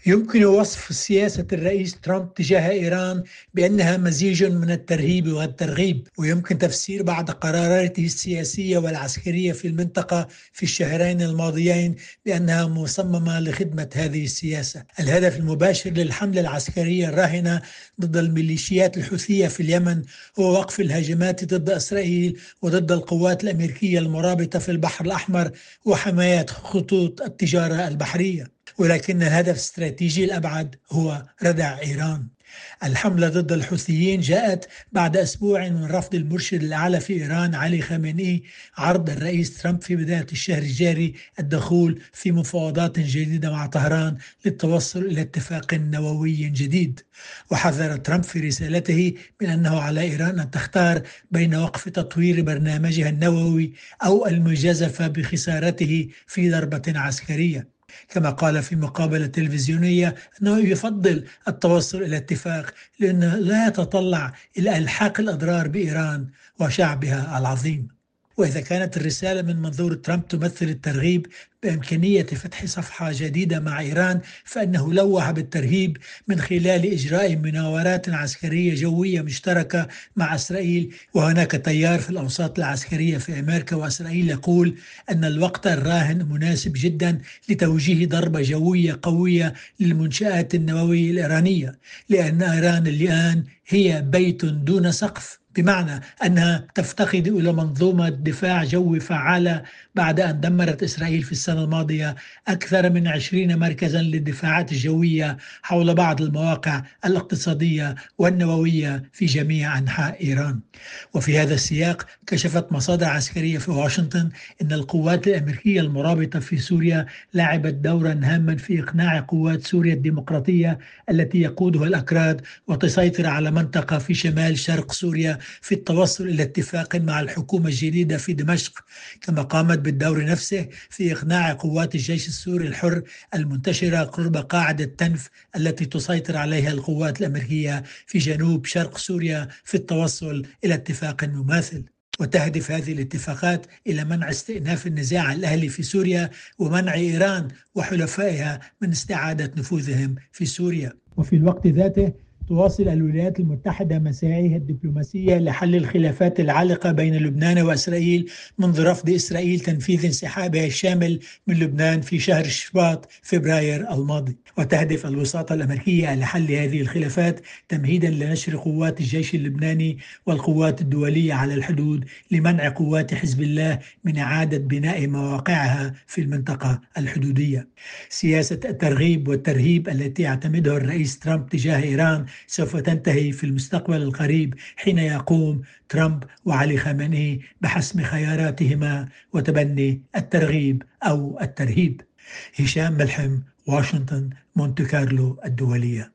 يمكن وصف سياسة الرئيس ترامب تجاه إيران بأنها مزيج من الترهيب والترغيب، ويمكن تفسير بعض قراراته السياسية والعسكرية في المنطقة في الشهرين الماضيين بأنها مصممة لخدمة هذه السياسة. الهدف المباشر للحملة العسكرية الراهنة ضد الميليشيات الحوثية في اليمن هو وقف الهجمات ضد إسرائيل وضد القوات الأمريكية المرابطة في البحر الأحمر وحماية خطوط التجارة البحرية. ولكن الهدف الاستراتيجي الأبعد هو ردع إيران. الحملة ضد الحوثيين جاءت بعد أسبوع من رفض المرشد الأعلى في إيران علي خامنئي عرض الرئيس ترامب في بداية الشهر الجاري الدخول في مفاوضات جديدة مع طهران للتوصل إلى اتفاق نووي جديد. وحذر ترامب في رسالته من أنه على إيران أن تختار بين وقف تطوير برنامجها النووي أو المجازفة بخسارته في ضربة عسكرية. كما قال في مقابلة تلفزيونية أنه يفضل التوصل إلى اتفاق لأنه لا يتطلع إلى إلحاق الأضرار بإيران وشعبها العظيم. وإذا كانت الرسالة من منظور ترامب تمثل الترغيب بإمكانية فتح صفحة جديدة مع إيران، فإنه لوح بالترهيب من خلال إجراء مناورات عسكرية جوية مشتركة مع إسرائيل. وهناك تيار في الأوساط العسكرية في أمريكا وإسرائيل يقول أن الوقت الراهن مناسب جدا لتوجيه ضربة جوية قوية للمنشآت النووية الإيرانية، لأن إيران الآن هي بيت دون سقف، بمعنى أنها تفتقد إلى منظومة دفاع جوي فعالة بعد أن دمرت إسرائيل في السنة الماضية أكثر من 20 مركزا للدفاعات الجوية حول بعض المواقع الاقتصادية والنووية في جميع أنحاء إيران. وفي هذا السياق كشفت مصادر عسكرية في واشنطن أن القوات الأمريكية المرابطة في سوريا لعبت دورا هاما في إقناع قوات سوريا الديمقراطية التي يقودها الأكراد وتسيطر على منطقة في شمال شرق سوريا في التوصل إلى اتفاق مع الحكومة الجديدة في دمشق، كما قامت بالدور نفسه في إقناع قوات الجيش السوري الحر المنتشرة قرب قاعدة تنف التي تسيطر عليها القوات الأمريكية في جنوب شرق سوريا في التوصل إلى اتفاق مماثل. وتهدف هذه الاتفاقات إلى منع استئناف النزاع الأهلي في سوريا ومنع إيران وحلفائها من استعادة نفوذهم في سوريا. وفي الوقت ذاته تواصل الولايات المتحدة مساعيها الدبلوماسية لحل الخلافات العالقة بين لبنان وإسرائيل منذ رفض إسرائيل تنفيذ انسحابها الشامل من لبنان في شهر شباط فبراير الماضي. وتهدف الوساطة الأمريكية لحل هذه الخلافات تمهيدا لنشر قوات الجيش اللبناني والقوات الدولية على الحدود لمنع قوات حزب الله من إعادة بناء مواقعها في المنطقة الحدودية. سياسة الترغيب والترهيب التي يعتمدها الرئيس ترامب تجاه إيران سوف تنتهي في المستقبل القريب حين يقوم ترامب وعلي خامنئي بحسم خياراتهما وتبني الترغيب أو الترهيب. هشام ملحم، واشنطن، مونte كارلو الدولية.